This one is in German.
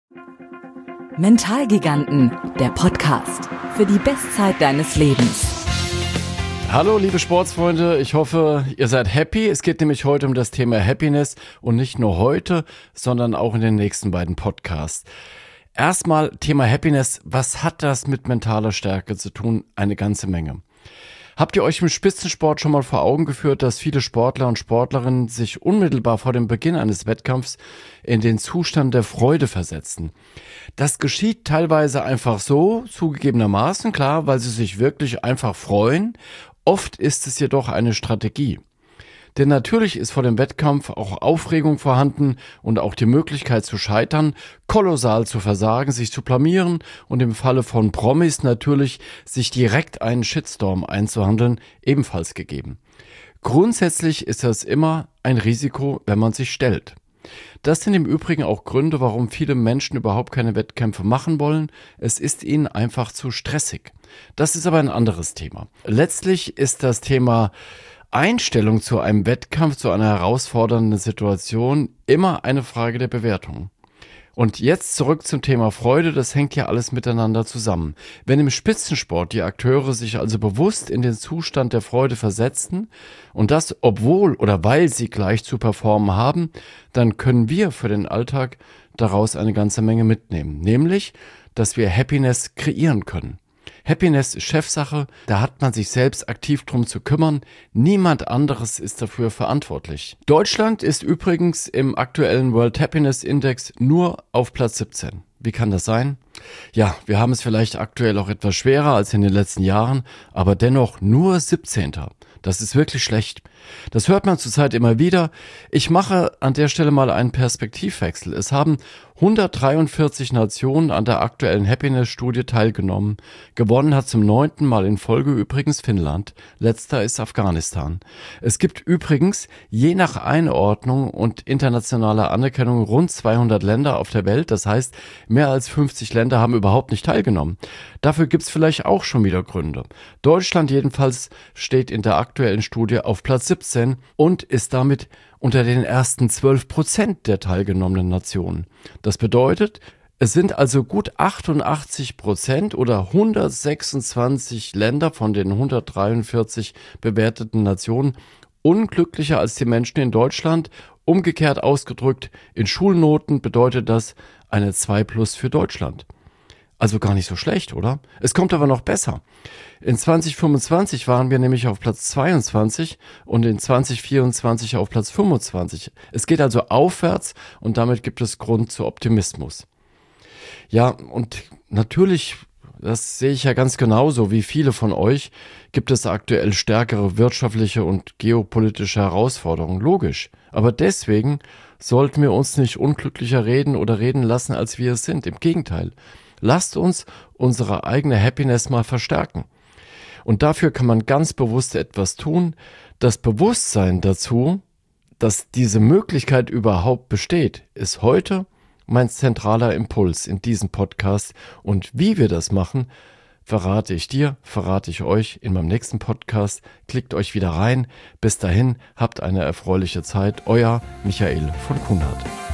Mentalgiganten, der Podcast für die Bestzeit deines Lebens. Hallo liebe Sportsfreunde, ich hoffe, ihr seid happy. Es geht nämlich heute um das Thema Happiness und nicht nur heute, sondern auch in den nächsten beiden Podcasts. Erstmal Thema Happiness, was hat das mit mentaler Stärke zu tun? Eine ganze Menge. Habt ihr euch im Spitzensport schon mal vor Augen geführt, dass viele Sportler und Sportlerinnen sich unmittelbar vor dem Beginn eines Wettkampfs in den Zustand der Freude versetzen? Das geschieht teilweise einfach so, zugegebenermaßen, klar, weil sie sich wirklich einfach freuen. Oft ist es jedoch eine Strategie. Denn natürlich ist vor dem Wettkampf auch Aufregung vorhanden und auch die Möglichkeit zu scheitern, kolossal zu versagen, sich zu blamieren und im Falle von Promis natürlich sich direkt einen Shitstorm einzuhandeln, ebenfalls gegeben. Grundsätzlich ist das immer ein Risiko, wenn man sich stellt. Das sind im Übrigen auch Gründe, warum viele Menschen überhaupt keine Wettkämpfe machen wollen. Es ist ihnen einfach zu stressig. Das ist aber ein anderes Thema. Letztlich ist das Thema Einstellung zu einem Wettkampf, zu einer herausfordernden Situation immer eine Frage der Bewertung. Und jetzt zurück zum Thema Freude, das hängt ja alles miteinander zusammen. Wenn im Spitzensport die Akteure sich also bewusst in den Zustand der Freude versetzen und das obwohl oder weil sie gleich zu performen haben, dann können wir für den Alltag daraus eine ganze Menge mitnehmen. Nämlich, dass wir Happiness kreieren können. Happiness ist Chefsache, da hat man sich selbst aktiv drum zu kümmern. Niemand anderes ist dafür verantwortlich. Deutschland ist übrigens im aktuellen World Happiness Index nur auf Platz 17. Wie kann das sein? Ja, wir haben es vielleicht aktuell auch etwas schwerer als in den letzten Jahren, aber dennoch nur 17. Das ist wirklich schlecht. Das hört man zurzeit immer wieder. Ich mache an der Stelle mal einen Perspektivwechsel. Es haben 143 Nationen an der aktuellen Happiness-Studie teilgenommen. Gewonnen hat zum 9. Mal in Folge übrigens Finnland. Letzter ist Afghanistan. Es gibt übrigens je nach Einordnung und internationaler Anerkennung rund 200 Länder auf der Welt. Das heißt, mehr als 50 Länder haben überhaupt nicht teilgenommen. Dafür gibt es vielleicht auch schon wieder Gründe. Deutschland jedenfalls steht in der aktuellen Studie auf Platz 17 und ist damit unter den ersten 12% der teilgenommenen Nationen. Das bedeutet, es sind also gut 88% oder 126 Länder von den 143 bewerteten Nationen unglücklicher als die Menschen in Deutschland. Umgekehrt ausgedrückt, in Schulnoten bedeutet das eine 2+ für Deutschland. Also gar nicht so schlecht, oder? Es kommt aber noch besser. In 2025 waren wir nämlich auf Platz 22 und in 2024 auf Platz 25. Es geht also aufwärts und damit gibt es Grund zu Optimismus. Ja, und natürlich, das sehe ich ja ganz genauso wie viele von euch, gibt es aktuell stärkere wirtschaftliche und geopolitische Herausforderungen. Logisch. Aber deswegen sollten wir uns nicht unglücklicher reden oder reden lassen, als wir es sind. Im Gegenteil. Lasst uns unsere eigene Happiness mal verstärken. Und dafür kann man ganz bewusst etwas tun. Das Bewusstsein dazu, dass diese Möglichkeit überhaupt besteht, ist heute mein zentraler Impuls in diesem Podcast. Und wie wir das machen, verrate ich dir, verrate ich euch in meinem nächsten Podcast. Klickt euch wieder rein. Bis dahin, habt eine erfreuliche Zeit. Euer Michael von Kunert.